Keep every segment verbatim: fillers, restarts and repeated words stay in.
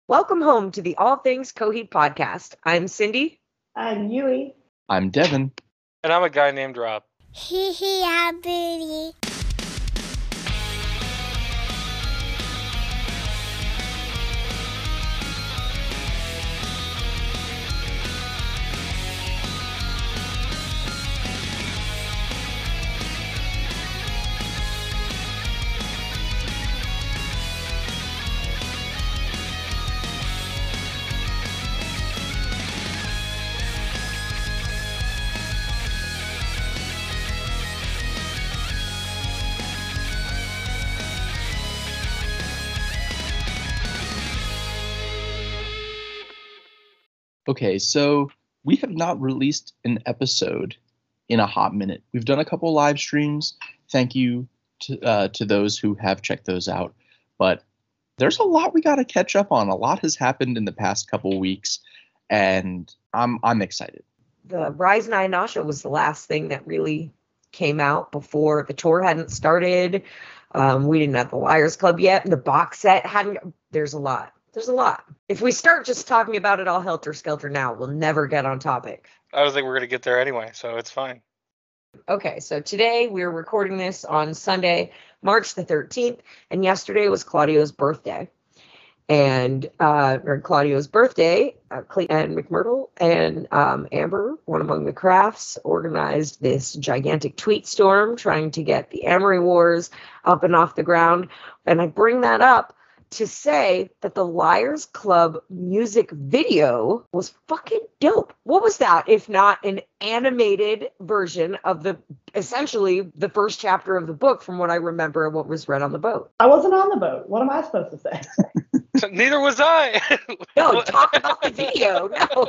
Welcome home to the All Things Coheed podcast. I'm Cindy. I'm Yui. I'm Devin. And I'm a guy named Rob. Hee hee, ah, booty. Okay, so we have not released an episode in a hot minute. We've done a couple live streams. Thank you to uh, to those who have checked those out. But there's a lot we got to catch up on. A lot has happened in the past couple weeks, and I'm I'm excited. The Rise Nine Nasha was the last thing that really came out before the tour hadn't started. Um, we didn't have the Liars Club yet, and the box set hadn't. There's a lot. There's a lot. If we start just talking about it all helter-skelter now, we'll never get on topic. I don't think we're going to get there anyway, so it's fine. Okay, so today we're recording this on Sunday, March the thirteenth, and yesterday was Claudio's birthday. And uh, or Claudio's birthday, uh, Clayton McMurdo and um, Amber, one among the crafts, organized this gigantic tweet storm trying to get the Amory Wars up and off the ground. And I bring that up to say that the Liars Club music video was fucking dope. What was that if not an animated version of the essentially the first chapter of the book from what I remember what was read on the boat? I wasn't on the boat. What am I supposed to say? Neither was I. No, talk about the video. No.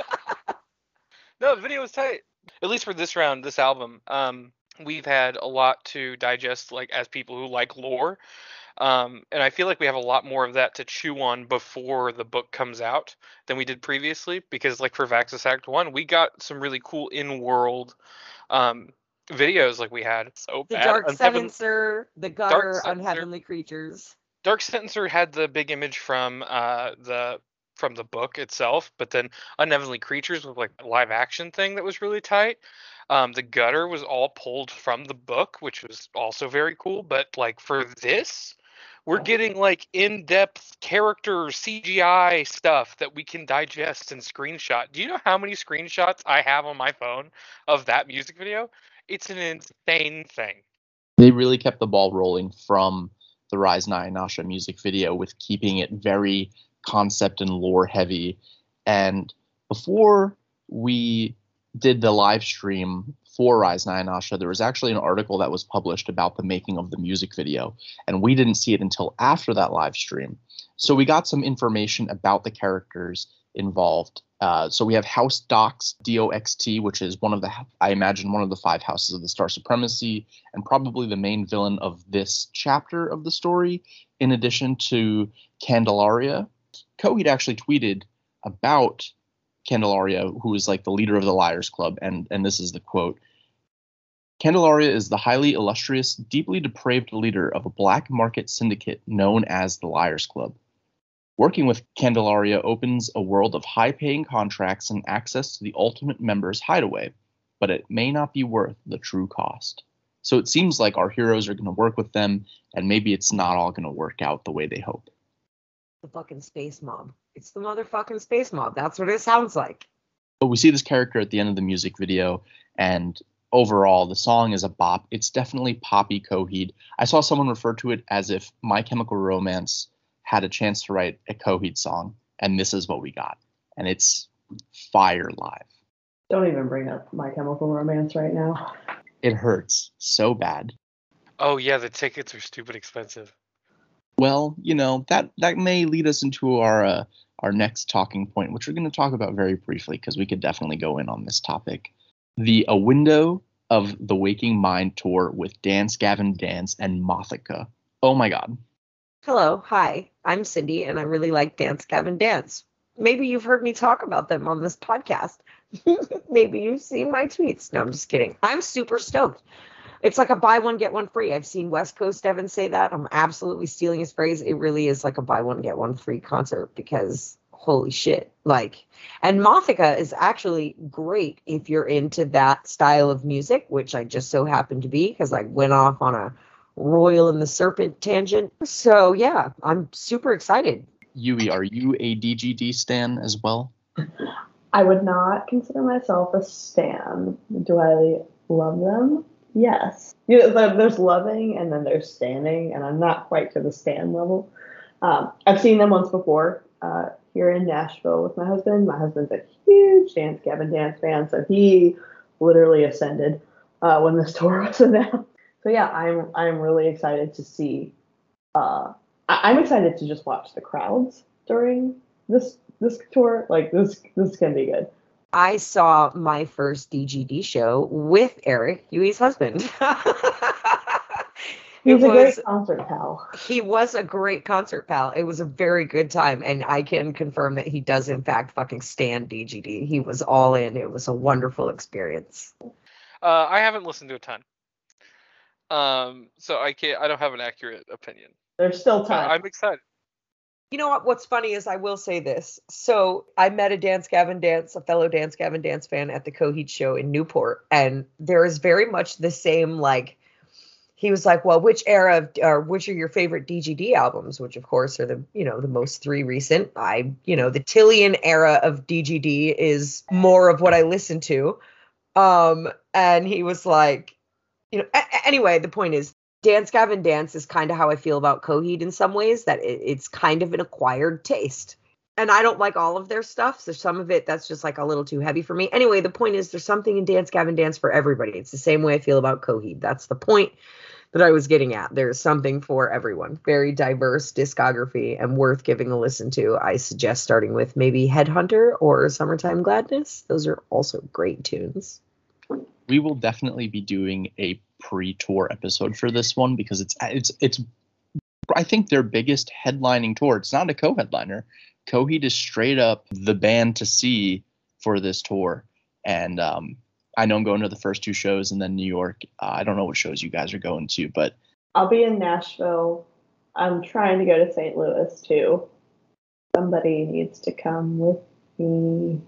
No, the video was tight. At least for this round, this album. Um, we've had a lot to digest, like as people who like lore. Um, and I feel like we have a lot more of that to chew on before the book comes out than we did previously. Because like for Vaxis Act one, we got some really cool in-world um, videos like we had. So The bad. Dark Unheaven- Sentencer, The Gutter, Dark Sentencer. Unheavenly Creatures. Dark Sentencer had the big image from uh, the from the book itself, but then Unheavenly Creatures was like a live action thing that was really tight. Um, the Gutter was all pulled from the book, which was also very cool. But like for this, we're getting like in-depth character C G I stuff that we can digest and screenshot. Do you know how many screenshots I have on my phone of that music video? It's an insane thing. They really kept the ball rolling from the Rise Nine Nasha music video with keeping it very concept and lore heavy. And before we did the live stream for Rise Nine Nasha, there was actually an article that was published about the making of the music video, and we didn't see it until after that live stream. So we got some information about the characters involved. Uh, so we have House Dox, D O X T, which is one of the, I imagine, one of the five houses of the Star Supremacy, and probably the main villain of this chapter of the story, in addition to Candelaria. Coheed actually tweeted about Candelaria, who is like the leader of the Liars Club, and, and this is the quote. Candelaria is the highly illustrious, deeply depraved leader of a black market syndicate known as the Liars Club. Working with Candelaria opens a world of high-paying contracts and access to the ultimate member's hideaway, but it may not be worth the true cost. So it seems like our heroes are going to work with them, and maybe it's not all going to work out the way they hope. The fucking space mob. It's the motherfucking space mob. That's what it sounds like. But we see this character at the end of the music video, and overall, the song is a bop. It's definitely poppy Coheed. I saw someone refer to it as if My Chemical Romance had a chance to write a Coheed song, and this is what we got. And it's fire live. Don't even bring up My Chemical Romance right now. It hurts so bad. Oh yeah, the tickets are stupid expensive. Well, you know, that, that may lead us into our uh, our next talking point, which we're going to talk about very briefly, because we could definitely go in on this topic. The A Window of the Waking Mind tour with Dance Gavin Dance and Mothica. Oh my god. Hello, hi, I'm Cindy, and I really like Dance Gavin Dance. Maybe you've heard me talk about them on this podcast. Maybe you've seen my tweets. No, I'm just kidding. I'm super stoked. It's like a buy one, get one free. I've seen West Coast Evan say that. I'm absolutely stealing his phrase. It really is like a buy one, get one free concert because holy shit. Like, and Mothica is actually great if you're into that style of music, which I just so happen to be because I went off on a Royal and the Serpent tangent. So yeah, I'm super excited. Yui, are you a D G D stan as well? I would not consider myself a stan. Do I love them? Yes. You know, there- there's loving and then there's standing, and I'm not quite to the stan level. Um, I've seen them once before uh, here in Nashville with my husband. My husband's a huge Dance Gavin Dance fan, so he literally ascended uh, when this tour was announced. So yeah, I'm I'm really excited to see. Uh, I, I'm excited to just watch the crowds during this this tour. Like this this can be good. I saw my first D G D show with Eric, Yui's husband. It He's a was, great concert pal. he was a great concert pal. It was a very good time, and I can confirm that he does in fact fucking stand D G D. He was all in. It was a wonderful experience. Uh, I haven't listened to a ton, um, so I can't. I don't have an accurate opinion. There's still But time. I'm excited. You know what? What's funny is I will say this. So I met a Dance Gavin Dance, a fellow Dance Gavin Dance fan at the Coheed show in Newport, and there is very much the same like. He was like, well, which era of, or which are your favorite D G D albums? Which of course are the, you know, the most three recent. I, you know, the Tillian era of D G D is more of what I listen to. Um, and he was like, you know, a- anyway, the point is Dance Gavin Dance is kind of how I feel about Coheed in some ways, that it, it's kind of an acquired taste. And I don't like all of their stuff. So some of it that's just like a little too heavy for me. Anyway, the point is there's something in Dance Gavin Dance for everybody. It's the same way I feel about Coheed. That's the point that I was getting at. There's something for everyone. Very diverse discography and worth giving a listen to. I suggest starting with maybe Headhunter or Summertime Gladness. Those are also great tunes. We will definitely be doing a pre-tour episode for this one because it's it's it's I think their biggest headlining tour. It's not a co-headliner. Coheed is straight up the band to see for this tour, and um, I know I'm going to the first two shows and then New York. Uh, I don't know what shows you guys are going to, but I'll be in Nashville. I'm trying to go to Saint Louis too. Somebody needs to come with me.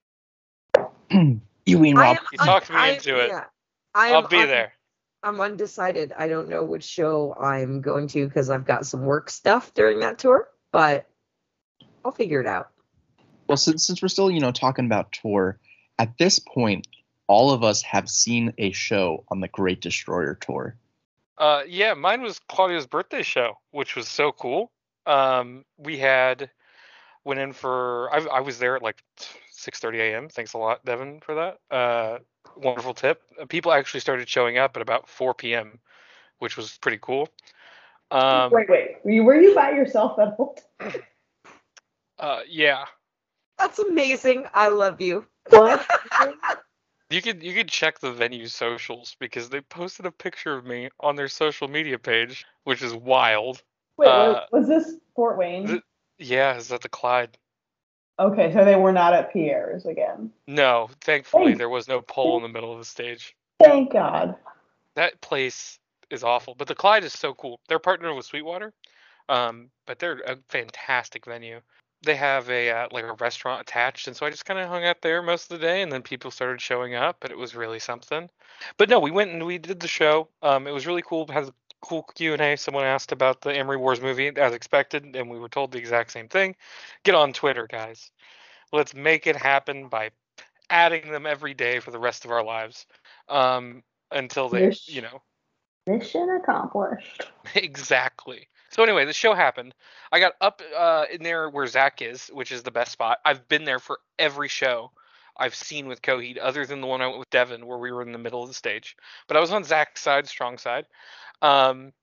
Yui and I Rob. am You un- talked me I- into it. yeah. I am I'll be un- there. I'm undecided. I don't know which show I'm going to because I've got some work stuff during that tour, but I'll figure it out. Well, since since we're still you know talking about tour, at this point, all of us have seen a show on the Great Destroyer tour. Uh, yeah, mine was Claudio's birthday show, which was so cool. Um, we had went in for I, I was there at like six thirty a.m. Thanks a lot, Devin, for that. Uh, wonderful tip. Uh, People actually started showing up at about four p.m., which was pretty cool. Um, wait, wait. Were you, were you by yourself that whole time? uh, yeah, That's amazing. I love you. What? you could you could check the venue socials because they posted a picture of me on their social media page, which is wild. Wait, Uh, wait, was this Fort Wayne? th- Yeah, is that the Clyde? Okay, so they were not at Pierre's again. No, thankfully Thank- there was no pole in the middle of the stage. Thank God. That place is awful, but the Clyde is so cool. They're partnered with Sweetwater, um, but they're a fantastic venue. They have a uh, like a restaurant attached, and so I just kind of hung out there most of the day, and then people started showing up, and it was really something. But no, we went and we did the show. Um, it was really cool. It has a cool Q and A. Someone asked about the Emery Wars movie, as expected, and we were told the exact same thing. Get on Twitter, guys. Let's make it happen by adding them every day for the rest of our lives, um, until they, Yes. you know, Mission accomplished. exactly. So anyway, the show happened. I got up uh, in there where Zach is, which is the best spot. I've been there for every show I've seen with Coheed, other than the one I went with Devin, where we were in the middle of the stage. But I was on Zach's side, strong side. Um,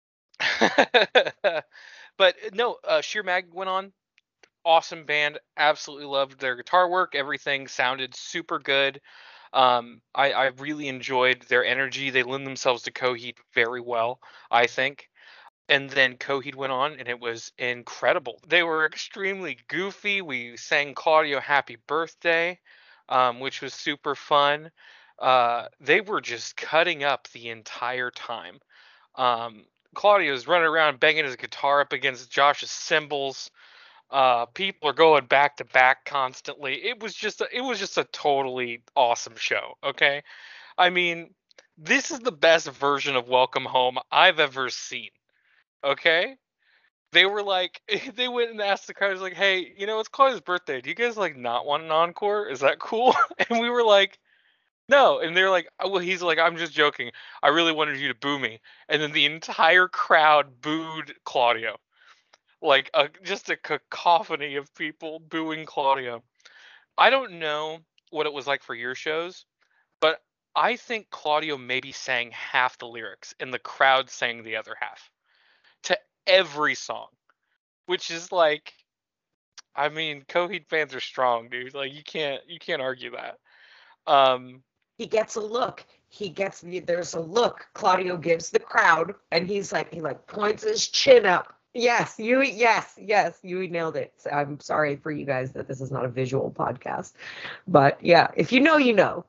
but no, uh, Sheer Mag went on. Awesome band. Absolutely loved their guitar work. Everything sounded super good. Um, I, I really enjoyed their energy. They lend themselves to Coheed very well, I think. And then Coheed went on, and it was incredible. They were extremely goofy. We sang Claudio Happy Birthday, um, which was super fun. Uh, they were just cutting up the entire time. Um, Claudio's running around banging his guitar up against Josh's cymbals. Uh, people are going back to back constantly. It was just a, it was just a totally awesome show. Okay, I mean, this is the best version of Welcome Home I've ever seen. Okay, they were like, they went and asked the crowd, like, hey, you know, it's Claudio's birthday. Do you guys like not want an encore? Is that cool? And we were like, no. And they're like, oh, well, he's like, I'm just joking. I really wanted you to boo me. And then the entire crowd booed Claudio. Like a, just a cacophony of people booing Claudio. I don't know what it was like for your shows, but I think Claudio maybe sang half the lyrics and the crowd sang the other half to every song, which is like, I mean, Coheed fans are strong, dude. Like you can't you can't argue that. Um, He gets a look. He gets there's a look Claudio gives the crowd, and he's like he like points his chin up. Yes, you yes, yes, you nailed it. So I'm sorry for you guys that this is not a visual podcast. But yeah, if you know, you know.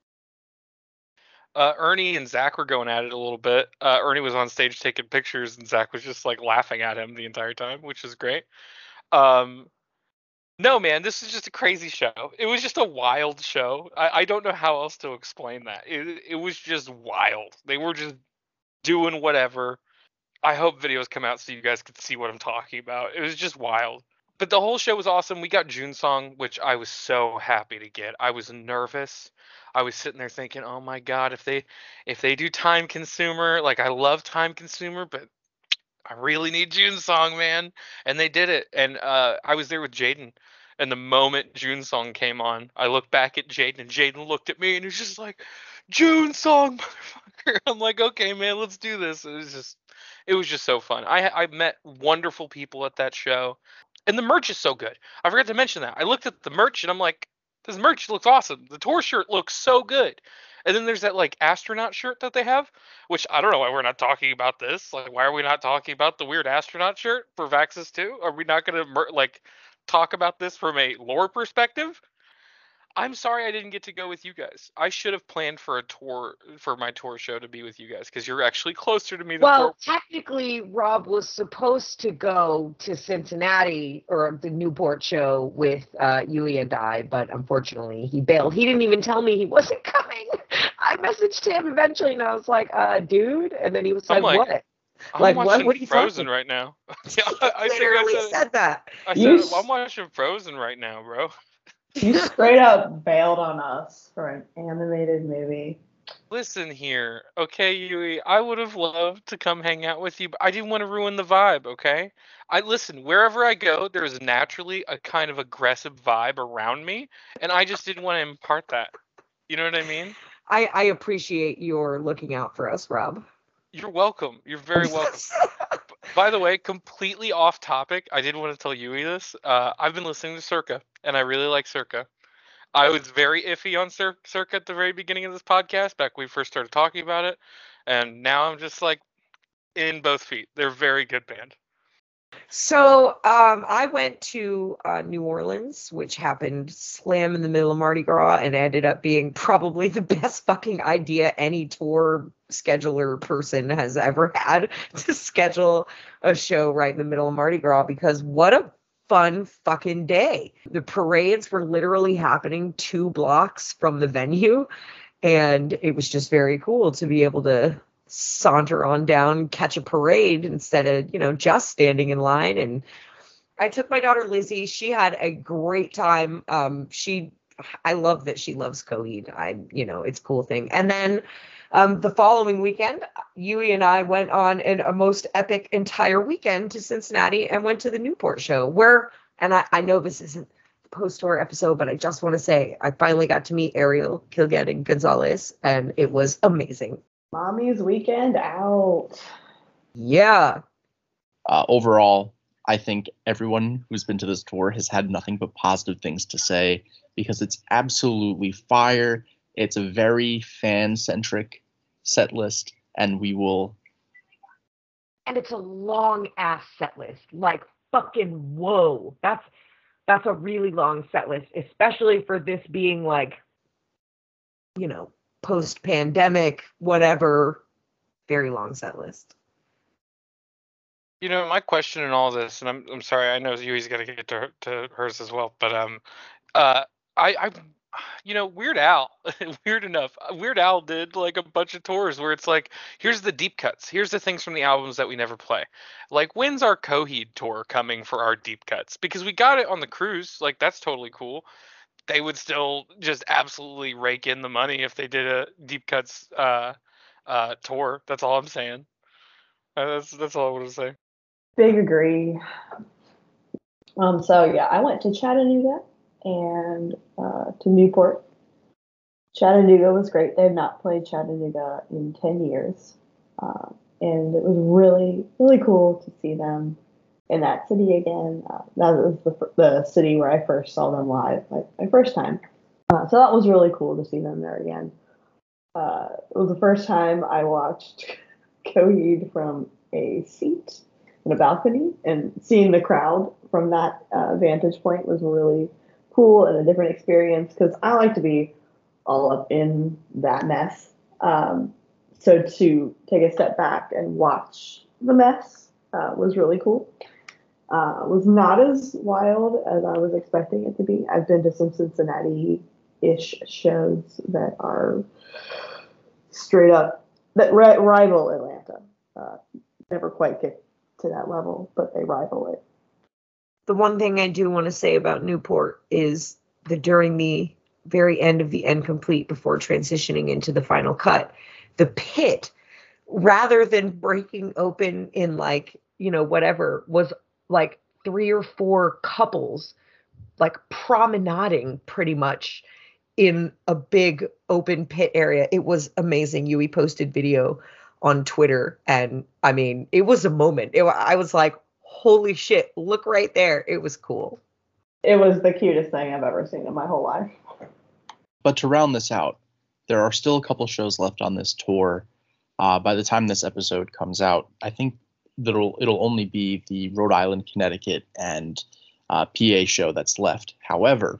uh, Ernie and Zach were going at it a little bit. Uh, Ernie was on stage taking pictures, and Zach was just like laughing at him the entire time, which is great. Um, no, man, this is just a crazy show. It was just a wild show. I, I don't know how else to explain that. It, it was just wild. They were just doing whatever. I hope videos come out so you guys could see what I'm talking about. It was just wild. But the whole show was awesome. We got June Song, which I was so happy to get. I was nervous. I was sitting there thinking, "Oh my god, if they if they do Time Consumer, like I love Time Consumer, but I really need June Song, man." And they did it. And uh, I was there with Jaden. And the moment June Song came on, I looked back at Jaden, and Jaden looked at me, and he was just like, "June Song, motherfucker." I'm like, "Okay, man, let's do this." It was just, it was just so fun. I I met wonderful people at that show, and the merch is so good. I forgot to mention that. I looked at the merch, and I'm like, "This merch looks awesome. The tour shirt looks so good." And then there's that like astronaut shirt that they have, which I don't know why we're not talking about this. Like, why are we not talking about the weird astronaut shirt for Vaxxas two? Are we not going to like talk about this from a lore perspective? I'm sorry I didn't get to go with you guys. I should have planned for a tour for my tour show to be with you guys because you're actually closer to me than Well, Fort- technically, Rob was supposed to go to Cincinnati or the Newport show with uh, Yui and I, but unfortunately he bailed. He didn't even tell me he wasn't coming. I messaged him eventually, and I was like, uh, dude, and then he was I'm like, like, what? I'm Like, watching what? What are you Frozen talking? right now. He I, I think literally I said, said that. I You said, s- well, I'm watching Frozen right now, bro. You straight up bailed on us for an animated movie. Listen here, okay, Yui. I would have loved to come hang out with you, but I didn't want to ruin the vibe, okay? I listen, wherever I go, there's naturally a kind of aggressive vibe around me, and I just didn't want to impart that. You know what I mean? I, I appreciate your looking out for us, Rob. You're welcome. You're very welcome. By the way, completely off topic, I did want to tell Yui this. Uh, I've been listening to Circa, and I really like Circa. I was very iffy on Cir- Circa at the very beginning of this podcast, back when we first started talking about it, and now I'm just like in both feet. They're a very good band. So um, I went to uh, New Orleans, which happened slam in the middle of Mardi Gras, and ended up being probably the best fucking idea any tour scheduler person has ever had to schedule a show right in the middle of Mardi Gras, because what a fun fucking day. The parades were literally happening two blocks from the venue, and it was just very cool to be able to saunter on down, catch a parade instead of, you know, just standing in line. And I took my daughter Lizzie. She had a great time. Um, she, I love that she loves Coheed. I, you know, it's a cool thing. And then um, the following weekend, Yui and I went on an, a most epic entire weekend to Cincinnati and went to the Newport show where, and I, I know this isn't the post-tour episode, but I just want to say I finally got to meet Ariel Kilgetting Gonzalez, and it was amazing. Mommy's weekend out. Yeah. Uh, overall, I think everyone who's been to this tour has had nothing but positive things to say because it's absolutely fire. It's a very fan-centric set list, and we will... And it's a long ass set list. Like, fucking whoa. That's that's a really long set list, especially for this being like, you know, post-pandemic, whatever. Very long set list. You know, my question in all this, and I'm I'm sorry, I know Yui's got to get to her- to hers as well, but um, uh, I I, you know, Weird Al, weird enough, uh, Weird Al did like a bunch of tours where it's like, here's the deep cuts, here's the things from the albums that we never play. Like, when's our Coheed tour coming for our deep cuts? Because we got it on the cruise, like that's totally cool. They would still just absolutely rake in the money if they did a deep cuts uh uh tour. That's all I'm saying. Uh, that's that's all I want to say. Big agree. Um, so yeah, I went to Chattanooga and uh, to Newport. Chattanooga was great. They have not played Chattanooga in ten years. Uh, and it was really, really cool to see them in that city again. Uh, that was the, the city where I first saw them live, my, my first time. Uh, so that was really cool to see them there again. Uh, it was the first time I watched Coheed from a seat in a balcony, and seeing the crowd from that uh, vantage point was really cool and a different experience because I like to be all up in that mess. Um, so to take a step back and watch the mess uh, was really cool. Uh, was not as wild as I was expecting it to be. I've been to some Cincinnati-ish shows that are straight up that ri- rival Atlanta. Uh, never quite get to that level, but they rival it. The one thing I do want to say about Newport is that during the very end of the end complete, before transitioning into the final cut, the pit, rather than breaking open in like, you know, whatever, was like three or four couples like promenading pretty much in a big open pit area. It was amazing. Yui posted video on Twitter, and I mean, it was a moment. It, I was like, holy shit, look right there. It was cool. It was the cutest thing I've ever seen in my whole life. But to round this out, there are still a couple shows left on this tour. Uh, by the time this episode comes out, I think it'll it'll only be the Rhode Island, Connecticut, and uh, P A show that's left. However,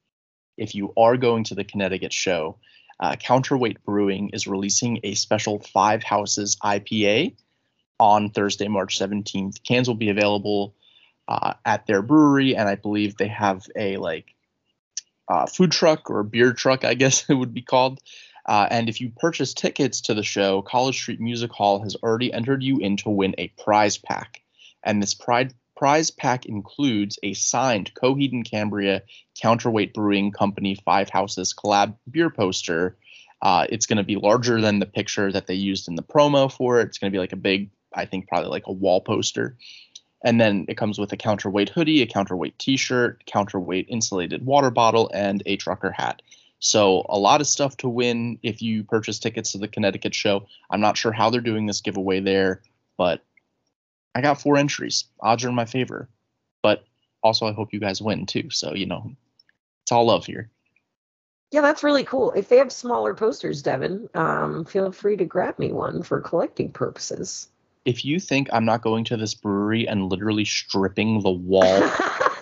if you are going to the Connecticut show, uh, Counterweight Brewing is releasing a special Five Houses I P A on Thursday, March seventeenth. Cans will be available uh, at their brewery, and I believe they have a like uh, food truck or beer truck, I guess it would be called. Uh, and if you purchase tickets to the show, College Street Music Hall has already entered you in to win a prize pack. And this pride, prize pack includes a signed Coheed and Cambria Counterweight Brewing Company Five Houses collab beer poster. Uh, it's going to be larger than the picture that they used in the promo for it. It's going to be like a big, I think probably like a wall poster. And then it comes with a Counterweight hoodie, a Counterweight t-shirt, Counterweight insulated water bottle, and a trucker hat. So a lot of stuff to win if you purchase tickets to the Connecticut show. I'm not sure how they're doing this giveaway there, but I got four entries. Odds are in my favor. But also I hope you guys win too. So, you know, it's all love here. Yeah, that's really cool. If they have smaller posters, Devin, um, feel free to grab me one for collecting purposes. If you think I'm not going to this brewery and literally stripping the wall,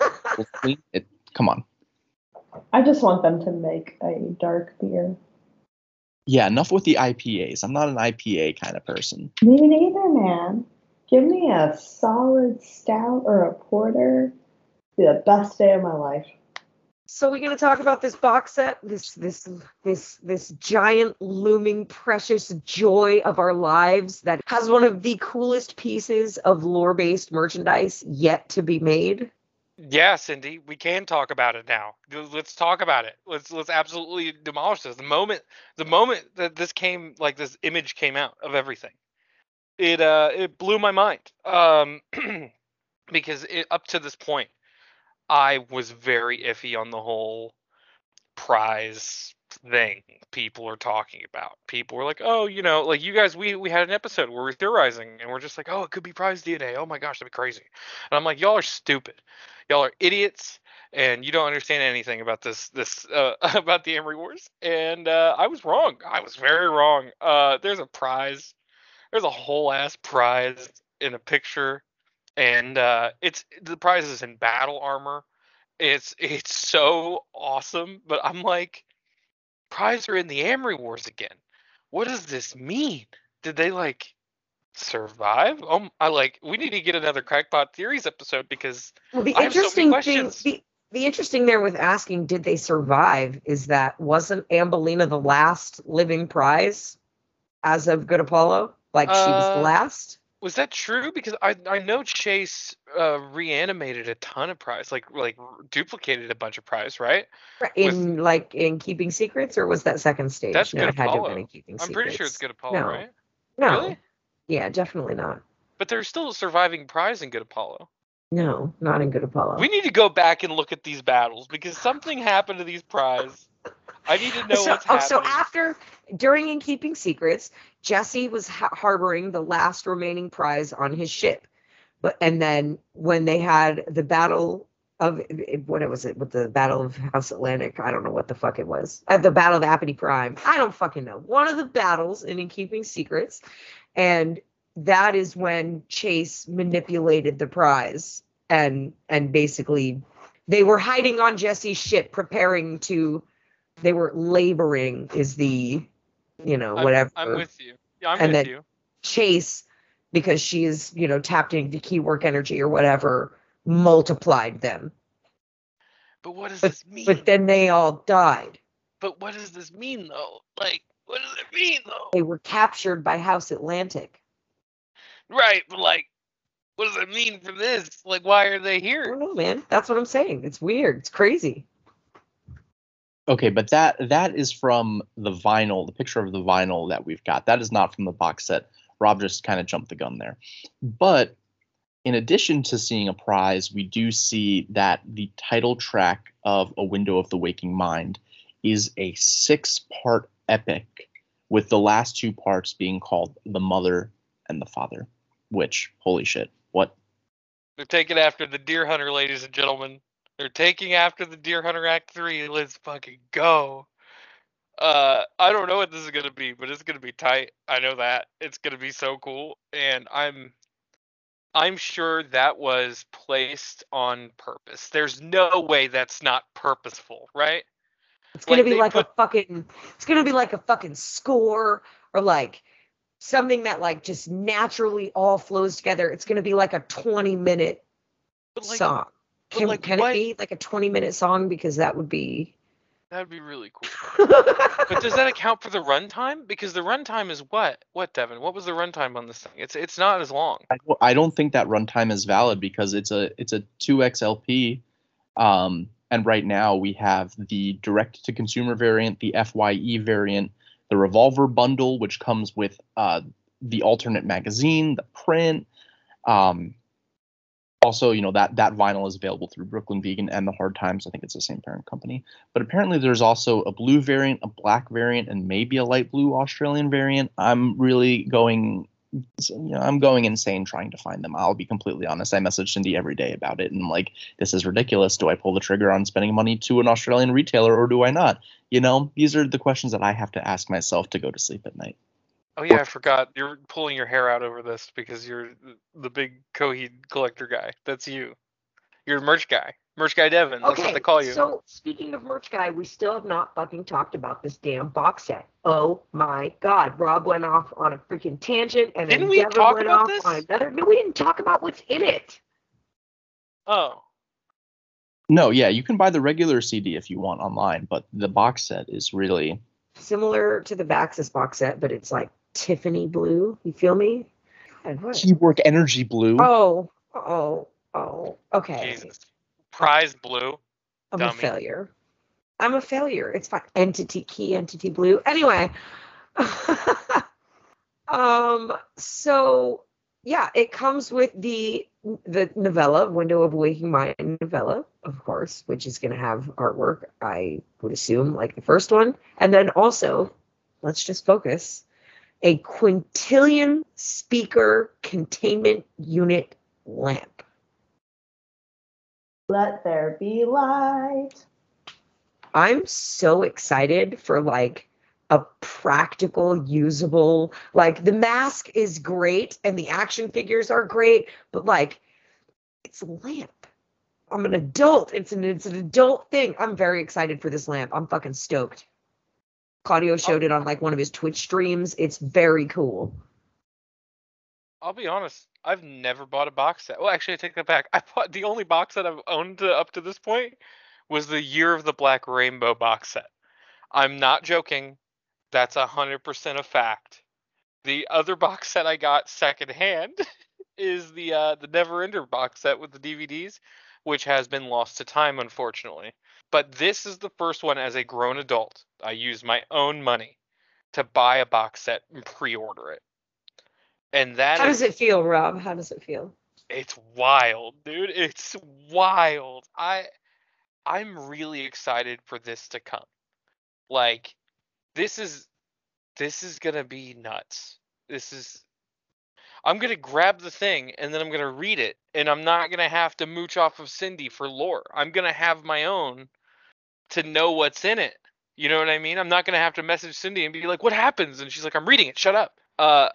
it, come on. I just want them to make a dark beer. Yeah, enough with the I P As. I'm not an I P A kind of person. Me neither, man. Give me a solid stout or a porter. Be the best day of my life. So we're going to talk about this box set, this this this this giant looming precious joy of our lives that has one of the coolest pieces of lore-based merchandise yet to be made. Yeah, Cindy, we can talk about it now. Let's talk about it. Let's let's absolutely demolish this. The moment the moment that this came, like this image came out of everything, it uh it blew my mind. Um, because it, up to this point, I was very iffy on the whole prize thing people are talking about. People were like, oh, you know, like you guys, we we had an episode where we're theorizing and we're just like, oh, it could be prize D N A. Oh my gosh, that'd be crazy. And I'm like, y'all are stupid. Y'all are idiots, and you don't understand anything about this this uh, about the Emery Wars. And uh, I was wrong. I was very wrong. Uh, there's a prize. There's a whole ass prize in a picture, and uh, it's the prize is in battle armor. It's it's so awesome, but I'm like, Prize are in the Amory Wars again. What does this mean? Did they like survive? Oh, I like. We need to get another Crackpot Theories episode because Well, the I have so many interesting thing, questions. the, the interesting there with asking, did they survive, is that wasn't Ambelina the last living prize as of Good Apollo? Like she was the Uh, last? Was that true? Because I I know Chase uh, reanimated a ton of prize, like like duplicated a bunch of prize, right? Right, With in like in Keeping Secrets, or was that second stage? that's No, Good it had to have been in Apollo. Keeping I'm pretty sure it's Secrets. Good Apollo, No, right? no. Really? Yeah, definitely not. But there's still a surviving prize in Good Apollo. No, not in Good Apollo. We need to go back and look at these battles because something happened to these prize. I need to know so, what's oh, happening. so after, during In Keeping Secrets, Jesse was ha- harboring the last remaining prize on his ship. But and then when they had the battle of what was it with the Battle of House Atlantic? I don't know what the fuck it was. At the Battle of Apathy Prime. I don't fucking know. One of the battles in In Keeping Secrets, and that is when Chase manipulated the prize and and basically they were hiding on Jesse's ship, preparing to. They were laboring is the, you know, I'm, whatever. I'm with you. Yeah, I'm and with then you. Chase, because she is, you know, tapped into key work energy or whatever, multiplied them. But what does But, this mean? but then they all died. But what does this mean, though? Like, what does it mean, though? They were captured by House Atlantic. Right, but like, what does it mean for this? Like, why are they I here? don't know, man. That's what I'm saying. It's weird. It's crazy. Okay, but that that is from the vinyl, the picture of the vinyl that we've got. That is not from the box set. Rob just kind of jumped the gun there. But in addition to seeing a prize, we do see that the title track of A Window of the Waking Mind is a six-part epic, with the last two parts being called The Mother and the Father. Which, holy shit, what? They're taking after the Deer Hunter, ladies and gentlemen. They're taking after the Deer Hunter Act three. Let's fucking go. Uh, I don't know what this is gonna be, but it's gonna be tight. I know that. It's gonna be so cool. And I'm I'm sure that was placed on purpose. There's no way that's not purposeful, right? It's gonna Like, be they like put- a fucking. It's gonna be like a fucking score or like something that like just naturally all flows together. It's gonna be like a twenty minute But like, song. but Can like can what? it be like a twenty minute song? Because that would be. That'd be really cool. But does that account for the runtime? Because the runtime is what? What, Devin? What was the runtime on this thing? It's it's not as long. I don't- I don't think that runtime is valid because it's a it's a two X L P, um, and right now we have the direct to consumer variant, the F Y E variant, the Revolver bundle, which comes with uh, the alternate magazine, the print. Um, also, you know that that vinyl is available through Brooklyn Vegan and the Hard Times. I think it's the same parent company. But apparently, there's also a blue variant, a black variant, and maybe a light blue Australian variant. I'm really going. So, you know, I'm going insane trying to find them. I'll be completely honest. I message Cindy every day about it, and I'm like, this is ridiculous. Do I pull the trigger on spending money to an Australian retailer, or do I not? You know, these are the questions that I have to ask myself to go to sleep at night. Oh yeah, I forgot. You're pulling your hair out over this because you're the big Coheed collector guy. That's you. You're a merch guy. Merch guy Devin. That's what Okay, they call you. so speaking of merch guy, we still have not fucking talked about this damn box set. Oh my god, Rob went off on a freaking tangent, and Didn't then we Devin talk went about off this? on another. No, we didn't talk about what's in it. Oh. No, yeah, you can buy the regular C D if you want online, but the box set is really Similar to the Baxis box set, but it's like Tiffany blue. You feel me? God, what? Keywork Energy Blue. Oh, oh, oh. Okay, Jesus. Prize blue. I'm dummy. a failure. I'm a failure. It's fine. Entity key, entity blue. Anyway. um. So yeah, it comes with the the novella, Window of Waking Mind novella, of course, which is going to have artwork, I would assume, like the first one, and then also, let's just focus, a quintillion speaker containment unit lamp. Let there be light. I'm so excited for like a practical, usable, like the mask is great and the action figures are great, but like it's a lamp. I'm an adult. It's an it's an adult thing. I'm very excited for this lamp. I'm fucking stoked. Claudio showed it on like one of his Twitch streams. It's very cool. I'll be honest. I've never bought a box set. Well, actually, I take that back. I bought the only box set I've owned to, up to this point was the Year of the Black Rainbow box set. I'm not joking. That's a hundred percent a fact. The other box set I got secondhand is the uh, the Neverender box set with the D V Ds, which has been lost to time, unfortunately. But this is the first one as a grown adult. I used my own money to buy a box set and pre-order it. And that How is, does it feel, Rob? How does it feel? it's wild, dude. It's wild. I I'm really excited for this to come. Like, this is this is gonna be nuts. This is I'm gonna grab the thing and then I'm gonna read it, and I'm not gonna have to mooch off of Cindy for lore. I'm gonna have my own to know what's in it. You know what I mean? I'm not gonna have to message Cindy and be like, "What happens?" And she's like, "I'm reading it. Shut up." Uh,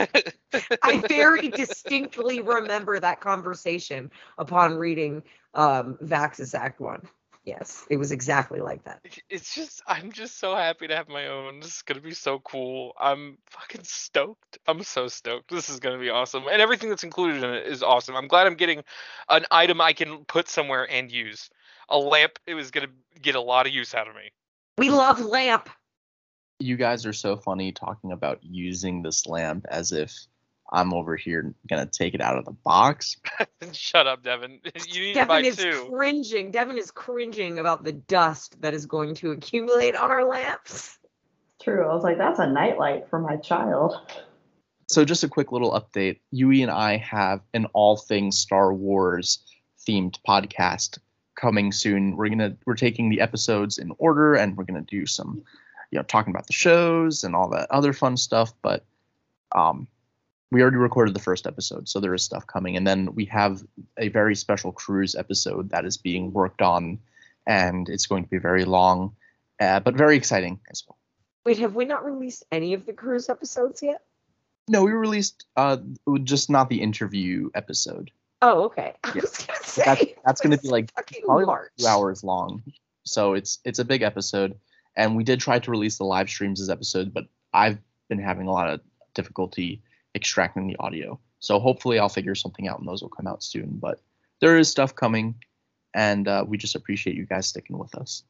I very distinctly remember that conversation upon reading um, Vax's Act One. Yes, it was exactly like that. It's just, I'm just so happy to have my own. This is gonna be so cool. I'm fucking stoked. I'm so stoked. This is gonna be awesome, and everything that's included in it is awesome. I'm glad I'm getting an item I can put somewhere and use. A lamp. It was gonna get a lot of use out of me. We love Lamp. You guys are so funny talking about using this lamp as if I'm over here gonna take it out of the box. Shut up, Devin. You need Devin to buy is two. cringing. Devin is cringing about the dust that is going to accumulate on our lamps. True. I was like, that's a nightlight for my child. So just a quick little update. Yui and I have an all things Star Wars themed podcast coming soon. We're gonna we're taking the episodes in order, and we're gonna do some, you know, talking about the shows and all that other fun stuff. But um, we already recorded the first episode, so there is stuff coming. And then we have a very special cruise episode that is being worked on, and it's going to be very long, uh, but very exciting as well. Wait, have we not released any of the cruise episodes yet? No, we released uh, just not the interview episode. Oh, okay. I Yeah. was gonna say That's, that's going to be it's like fucking probably March. two hours long. So it's it's a big episode. And we did try to release the live streams as episode, but I've been having a lot of difficulty extracting the audio. So hopefully I'll figure something out and those will come out soon. But there is stuff coming, and uh, we just appreciate you guys sticking with us.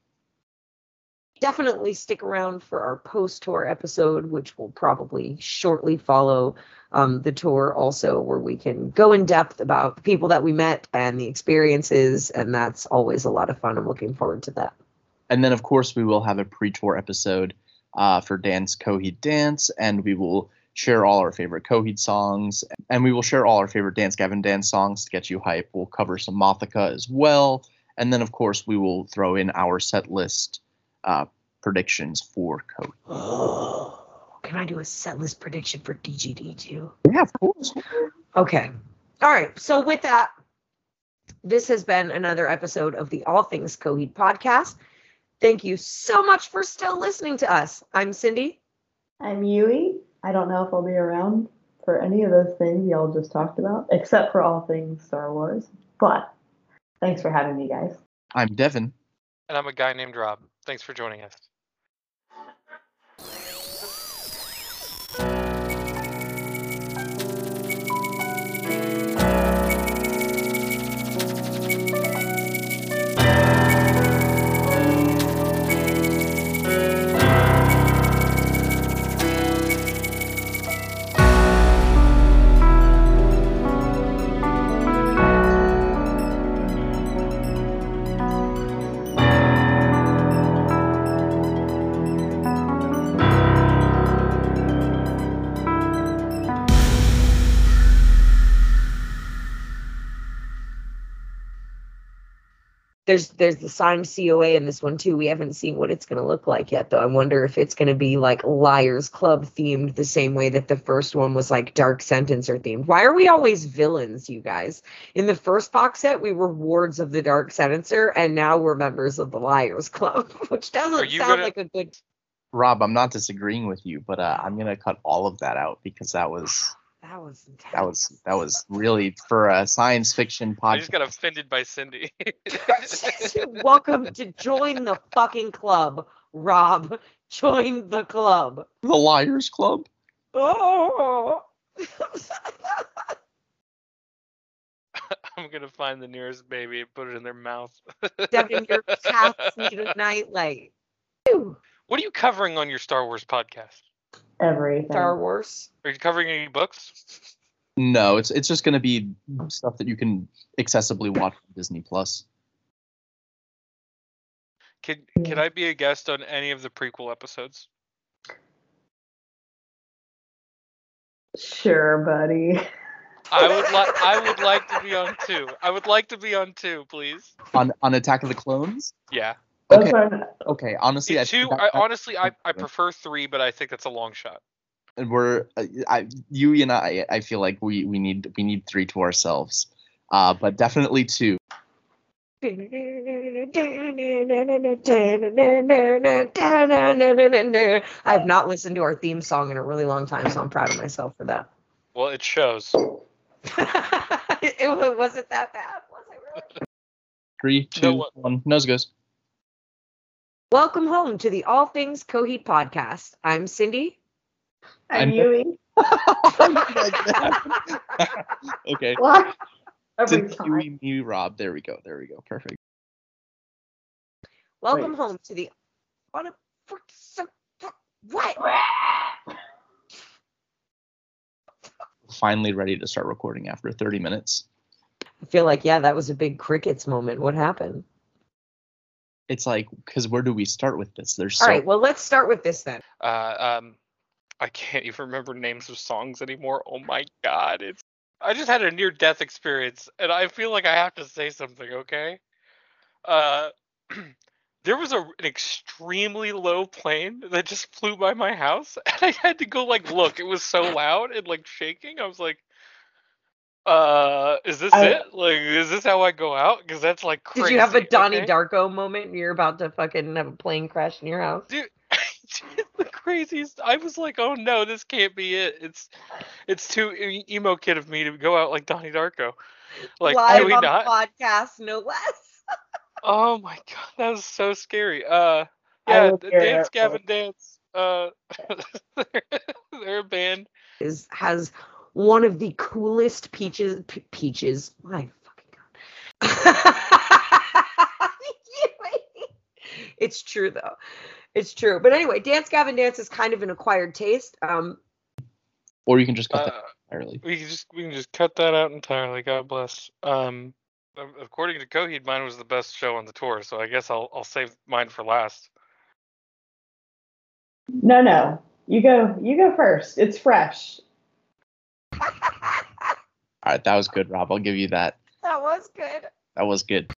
Definitely stick around for our post-tour episode, which will probably shortly follow um, the tour also, where we can go in depth about the people that we met and the experiences, and that's always a lot of fun. I'm looking forward to that. And then, of course, we will have a pre-tour episode uh, for Dan's Coheed Dance, and we will share all our favorite Coheed songs, and we will share all our favorite Dance Gavin Dance songs to get you hype. We'll cover some Mothica as well, and then, of course, we will throw in our set list uh, predictions for Coheed. Oh, can I do a set list prediction for D G D too? Yeah, of course. Okay. All right. So with that, this has been another episode of the All Things Coheed podcast. Thank you so much for still listening to us. I'm Cindy. I'm Yui. I don't know if I'll be around for any of those things y'all just talked about, except for all things Star Wars. But thanks for having me, guys. I'm Devin. And I'm a guy named Rob. Thanks for joining us. There's there's the signed C O A in this one too. We haven't seen what it's going to look like yet, though. I wonder if it's going to be like Liars Club themed the same way that the first one was like Dark Sentencer themed. Why are we always villains, you guys? In the first box set, we were wards of the Dark Sentencer, and now we're members of the Liars Club, which doesn't you sound gonna- like a good... Rob, I'm not disagreeing with you, but uh, I'm gonna cut all of that out because that was That was intense. that was that was really for a science fiction I podcast. just got offended by Cindy. Welcome to join the fucking club, Rob. Join the club. The Liars Club. Oh. I'm gonna find the nearest baby and put it in their mouth. Devin, your cats need a nightlight. Ew. What are you covering on your Star Wars podcast? Everything. Star Wars. Are you covering any books? No, it's it's just going to be stuff that you can accessibly watch on Disney Plus. Can can I be a guest on any of the prequel episodes? Sure, buddy. I would like I would like to be on two. I would like to be on two, please. On on Attack of the Clones? Yeah. That's Okay. fine. Okay, honestly, I Two. think I, that- honestly, I, I prefer three, but I think that's a long shot. and we're uh, I you and I I feel like we we need we need three to ourselves. Uh, but definitely two. I have not listened to our theme song in a really long time, so I'm proud of myself for that. Well, it shows. It wa- wasn't that bad, was it really? Three, know two, what? one. Nose goes. Welcome home to the All Things Coheed podcast. I'm Cindy. I'm I'm- Yui. Okay. Why? Every Since time. you, me, Rob. There we go. There we go. Perfect. Welcome Wait. home to the on a frick- so- what? Finally ready to start recording after thirty minutes. I feel like yeah, that was a big crickets moment. What happened? It's like, because where do we start with this? There's All so right, well let's start with this then. Uh, um, I can't even remember names of songs anymore. Oh my god, it's. I just had a near-death experience, and I feel like I have to say something. Okay. Uh, there was a, an extremely low plane that just flew by my house, and I had to go like look. It was so loud and like shaking. I was like, "Uh, is this I- it? Like, is this how I go out? Because that's like crazy." Did you have a Donnie okay? Darko moment and you're about to fucking have a plane crash in your house? Dude, it's the craziest. I was like, oh no, this can't be it. It's it's too e- emo kid of me to go out like Donnie Darko. Like, Live can we on not? podcast, no less. Oh my god, that was so scary. Uh, I yeah, will d- hear Dance it Gavin Dance. Uh, they're, they're a band. Is has one of the coolest peaches pe- peaches. My fucking god. It's true though. It's true. But anyway, Dance Gavin Dance is kind of an acquired taste. Um or you can just cut Uh, that entirely. we can just we can just cut that out entirely. God bless. Um, a- according to Coheed, mine was the best show on the tour, so I guess I'll I'll save mine for last. No, no. You go. You go first. It's fresh. All right, that was good, Rob. I'll give you that. that was good. That was good.